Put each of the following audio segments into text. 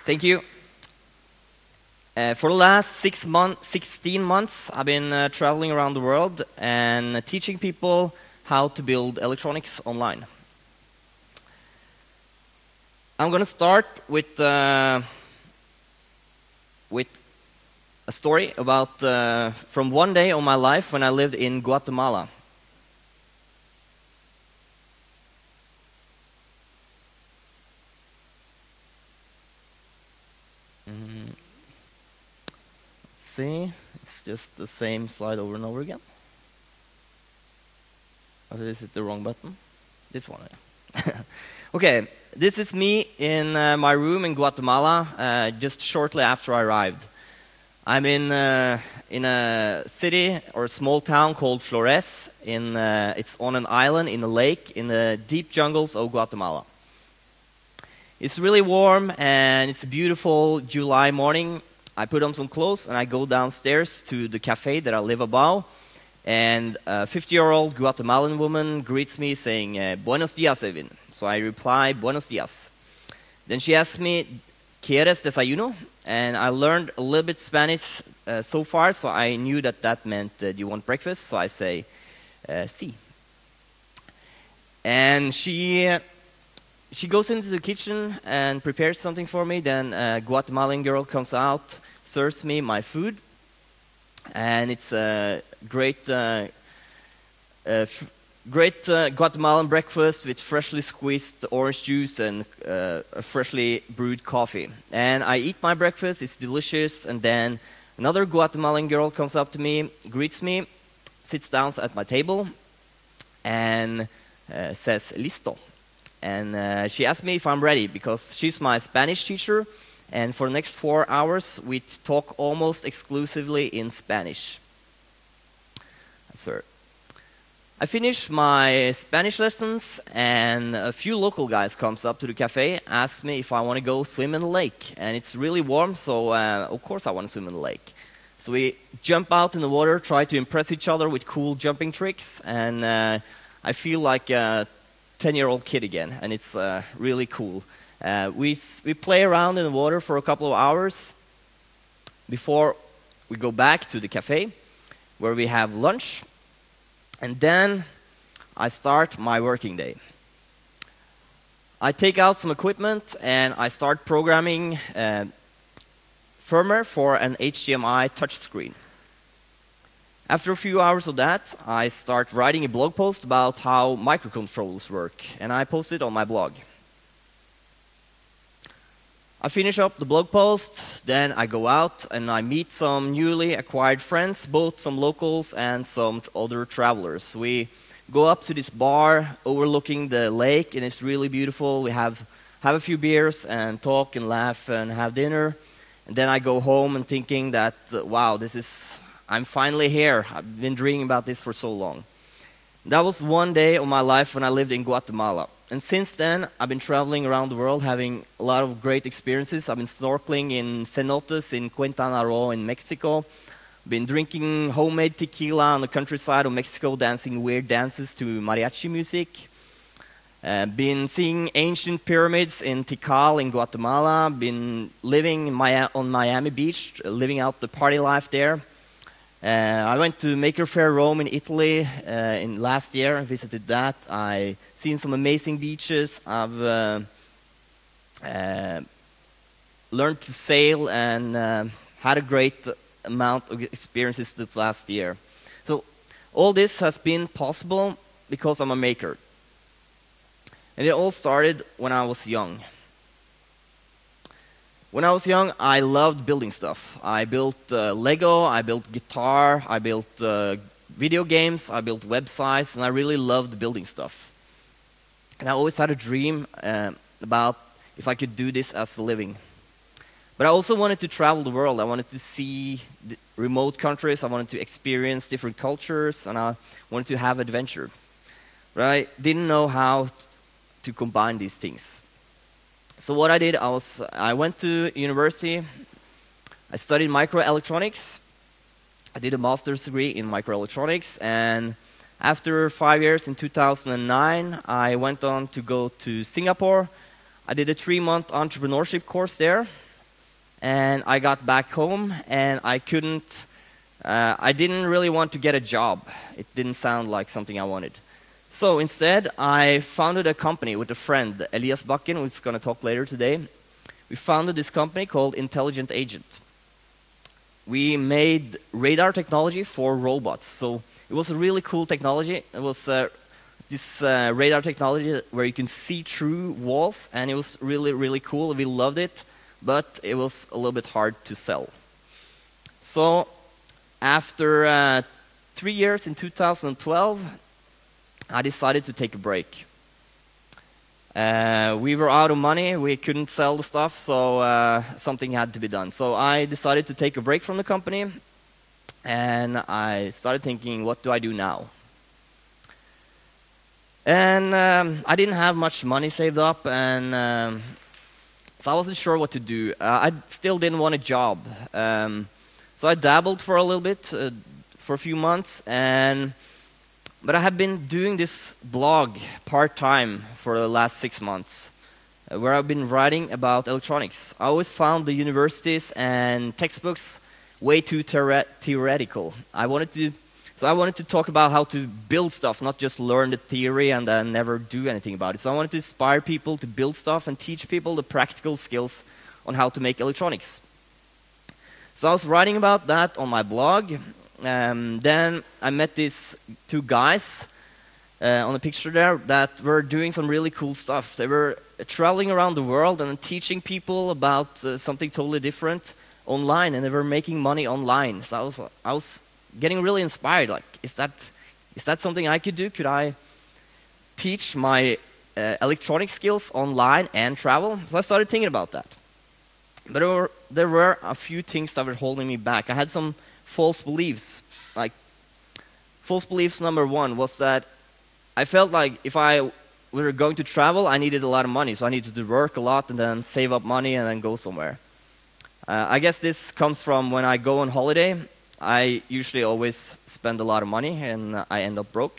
Thank you. For the last 16 months, I've been traveling around the world and teaching people how to build electronics online. I'm going to start with a story about from one day of my life when I lived in Guatemala. See, it's just the same slide over and over again. Or is it the wrong button? This one. Yeah. Okay, this is me in my room in Guatemala just shortly after I arrived. I'm in a city or a small town called Flores. It's on an island in a lake in the deep jungles of Guatemala. It's really warm and it's a beautiful July morning. I put on some clothes and I go downstairs to the cafe that I live above. And a 50-year-old Guatemalan woman greets me saying, Buenos dias, Evin. So I reply, Buenos dias. Then she asks me, ¿Quieres desayuno? And I learned a little bit Spanish so far, so I knew that meant, do you want breakfast? So I say, sí. And she goes into the kitchen and prepares something for me. Then a Guatemalan girl comes out, serves me my food. And it's a great Guatemalan breakfast with freshly squeezed orange juice and a freshly brewed coffee. And I eat my breakfast, it's delicious, and then another Guatemalan girl comes up to me, greets me, sits down at my table, and says, listo. And she asks me if I'm ready, because she's my Spanish teacher, and for the next 4 hours, we talk almost exclusively in Spanish. That's her. I finish my Spanish lessons, and a few local guys comes up to the cafe, asks me if I want to go swim in the lake. And it's really warm, so of course I want to swim in the lake. So we jump out in the water, try to impress each other with cool jumping tricks, and I feel like a 10-year-old kid again, and it's really cool. We play around in the water for a couple of hours before we go back to the cafe, where we have lunch. And then I start my working day. I take out some equipment and I start programming firmware for an HDMI touchscreen. After a few hours of that, I start writing a blog post about how microcontrollers work, and I post it on my blog. I finish up the blog post, then I go out and I meet some newly acquired friends, both some locals and some other travelers. We go up to this bar overlooking the lake, and it's really beautiful. We have a few beers and talk and laugh and have dinner. And then I go home and thinking that, wow, I'm finally here. I've been dreaming about this for so long. That was one day of my life when I lived in Guatemala. And since then, I've been traveling around the world, having a lot of great experiences. I've been snorkeling in cenotes in Quintana Roo in Mexico. Been drinking homemade tequila on the countryside of Mexico, dancing weird dances to mariachi music. Been seeing ancient pyramids in Tikal in Guatemala. Been living on Miami Beach, living out the party life there. I went to Maker Faire Rome in Italy in last year. I visited that. I seen some amazing beaches. I've learned to sail and had a great amount of experiences this last year. So all this has been possible because I'm a maker. And it all started when I was young. When I was young, I loved building stuff. I built Lego, I built guitar, I built video games, I built websites, and I really loved building stuff. And I always had a dream about if I could do this as a living. But I also wanted to travel the world. I wanted to see remote countries, I wanted to experience different cultures, and I wanted to have adventure. But I didn't know how to combine these things. So what I did, I went to university, I studied microelectronics, I did a master's degree in microelectronics, and after 5 years in 2009, I went on to go to Singapore. I did a 3-month entrepreneurship course there, and I got back home, and I didn't really want to get a job. It didn't sound like something I wanted. So instead, I founded a company with a friend, Elias Bakken, who's going to talk later today. We founded this company called Intelligent Agent. We made radar technology for robots. So it was a really cool technology. It was this radar technology where you can see through walls, and it was really, really cool. We loved it, but it was a little bit hard to sell. So after 3 years, in 2012, I decided to take a break. We were out of money, we couldn't sell the stuff, so something had to be done. So I decided to take a break from the company, and I started thinking, what do I do now? And I didn't have much money saved up, and so I wasn't sure what to do. I still didn't want a job. So I dabbled for a little bit, for a few months, but I have been doing this blog part-time for the last 6 months, where I've been writing about electronics. I always found the universities and textbooks way too theoretical. I wanted to talk about how to build stuff, not just learn the theory and then never do anything about it. So I wanted to inspire people to build stuff and teach people the practical skills on how to make electronics. So I was writing about that on my blog. Then I met these two guys on the picture there that were doing some really cool stuff. They were traveling around the world and teaching people about something totally different online, and they were making money online. So I was getting really inspired. Like, is that something I could do? Could I teach my electronic skills online and travel? So I started thinking about that. But there were a few things that were holding me back. I had some false beliefs. Like, false beliefs number one was that I felt like if I were going to travel, I needed a lot of money. So I needed to work a lot and then save up money and then go somewhere. I guess this comes from when I go on holiday. I usually always spend a lot of money and I end up broke.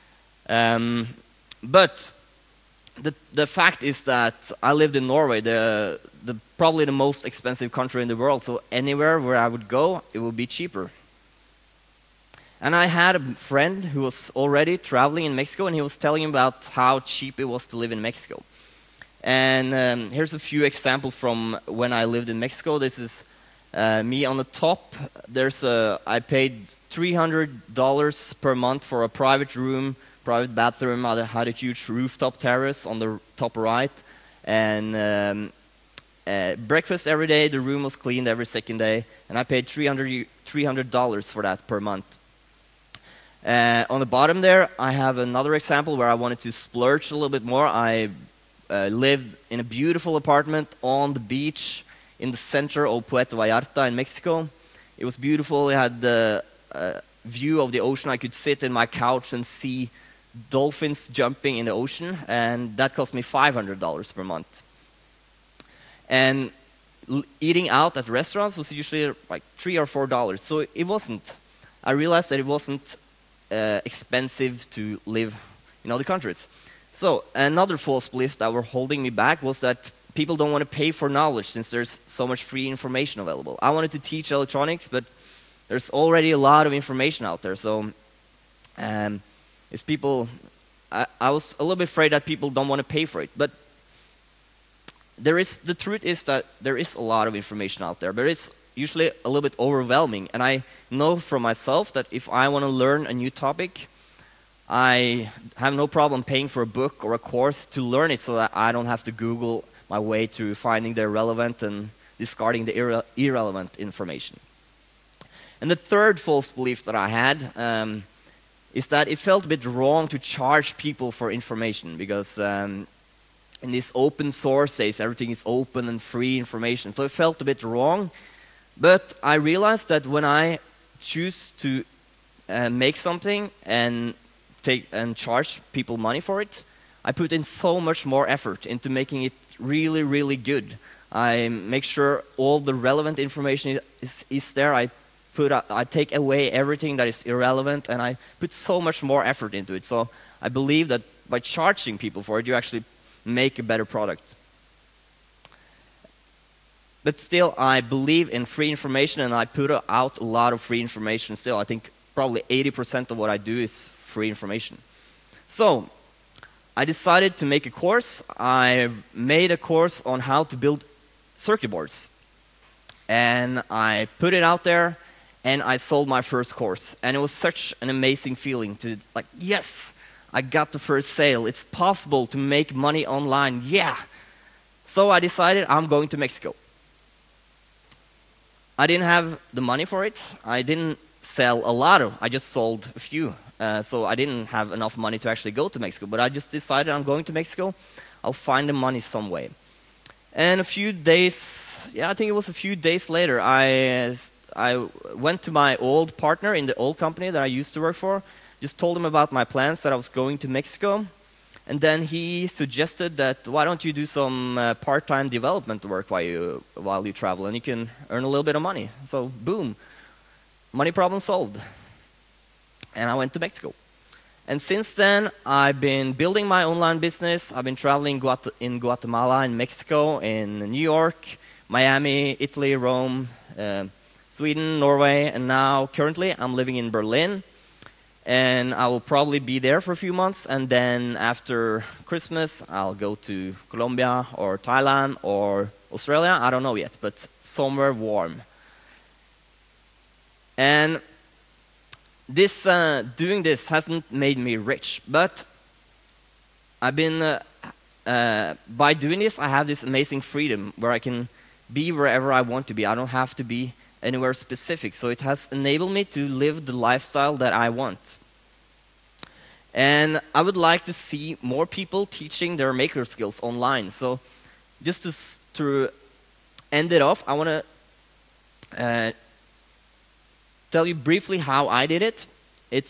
But the fact is that I lived in Norway, probably the most expensive country in the world. So anywhere where I would go, it would be cheaper. And I had a friend who was already traveling in Mexico, and he was telling about how cheap it was to live in Mexico. And here's a few examples from when I lived in Mexico. This is me on the top. I paid $300 per month for a private room, private bathroom. I had a huge rooftop terrace on the top right, and breakfast every day. The room was cleaned every second day, and I paid $300 for that per month. On the bottom there, I have another example where I wanted to splurge a little bit more. I lived in a beautiful apartment on the beach in the center of Puerto Vallarta in Mexico. It was beautiful. It had the view of the ocean. I could sit in my couch and see dolphins jumping in the ocean, and that cost me $500 per month. And eating out at restaurants was usually like $3 or $4. So it wasn't. I realized that it wasn't expensive to live in other countries. So another false belief that were holding me back was that people don't want to pay for knowledge since there's so much free information available. I wanted to teach electronics, but there's already a lot of information out there. So I was a little bit afraid that people don't want to pay for it. But the truth is that there is a lot of information out there, but it's usually a little bit overwhelming. And I know from myself that if I want to learn a new topic, I have no problem paying for a book or a course to learn it so that I don't have to Google my way to finding the relevant and discarding the irrelevant information. And the third false belief that I had is that it felt a bit wrong to charge people for information because in this open source says everything is open and free information. So it felt a bit wrong. But I realized that when I choose to make something and charge people money for it, I put in so much more effort into making it really, really good. I make sure all the relevant information is there. I take away everything that is irrelevant, and I put so much more effort into it. So I believe that by charging people for it, you actually make a better product. But still, I believe in free information, and I put out a lot of free information still. I think probably 80% of what I do is free information. So I decided to make a course. I made a course on how to build circuit boards. And I put it out there, and I sold my first course. And it was such an amazing feeling to, like, yes, I got the first sale. It's possible to make money online. Yeah. So I decided I'm going to Mexico. I didn't have the money for it. I didn't sell a lot of, I just sold a few. So I didn't have enough money to actually go to Mexico. But I just decided I'm going to Mexico. I'll find the money some way. And a few days, I think it was a few days later, I went to my old partner in the old company that I used to work for, just told him about my plans that I was going to Mexico. And then he suggested that, why don't you do some part-time development work while you travel, and you can earn a little bit of money. So boom, money problem solved. And I went to Mexico. And since then, I've been building my online business. I've been traveling in Guatemala, in Mexico, in New York, Miami, Italy, Rome, Sweden, Norway, and now currently I'm living in Berlin. And I will probably be there for a few months, and then after Christmas, I'll go to Colombia or Thailand or Australia. I don't know yet, but somewhere warm. And doing this hasn't made me rich, but I've been by doing this, I have this amazing freedom where I can be wherever I want to be. I don't have to be anywhere specific. So it has enabled me to live the lifestyle that I want. And I would like to see more people teaching their maker skills online. So just to end it off, I want to tell you briefly how I did it. It's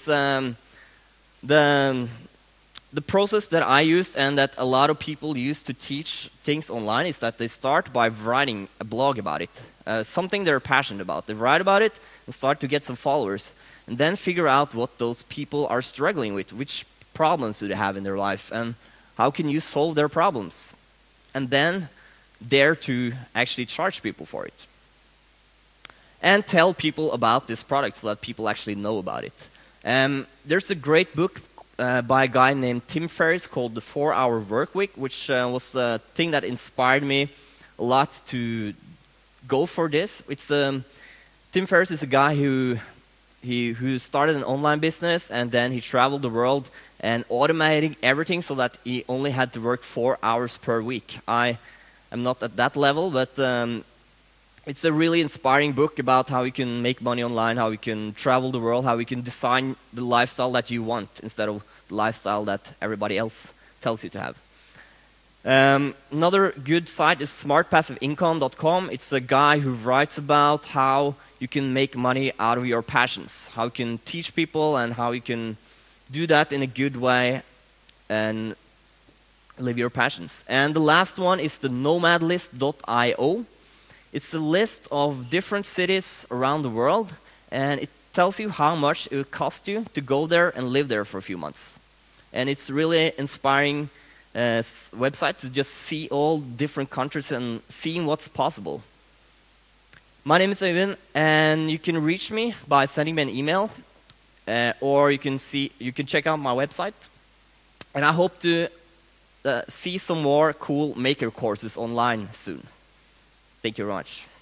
the process that I used and that a lot of people use to teach things online is that they start by writing a blog about it, something they're passionate about. They write about it and start to get some followers, and then figure out what those people are struggling with, which problems do they have in their life, and how can you solve their problems, and then dare to actually charge people for it. And tell people about this product so that people actually know about it. There's a great book by a guy named Tim Ferriss called The 4-Hour Workweek, which was a thing that inspired me a lot to go for this. Tim Ferriss is a guy who started an online business, and then he traveled the world and automating everything so that he only had to work 4 hours per week. I am not at that level, but it's a really inspiring book about how you can make money online, how you can travel the world, how you can design the lifestyle that you want instead of the lifestyle that everybody else tells you to have. Another good site is smartpassiveincome.com. It's a guy who writes about how you can make money out of your passions, how you can teach people and how you can do that in a good way and live your passions. And the last one is the nomadlist.io. It's a list of different cities around the world, and it tells you how much it would cost you to go there and live there for a few months. And it's really inspiring website to just see all different countries and seeing what's possible. My name is Øyvind, and you can reach me by sending me an email, or you can check out my website. And I hope to see some more cool maker courses online soon. Thank you very much.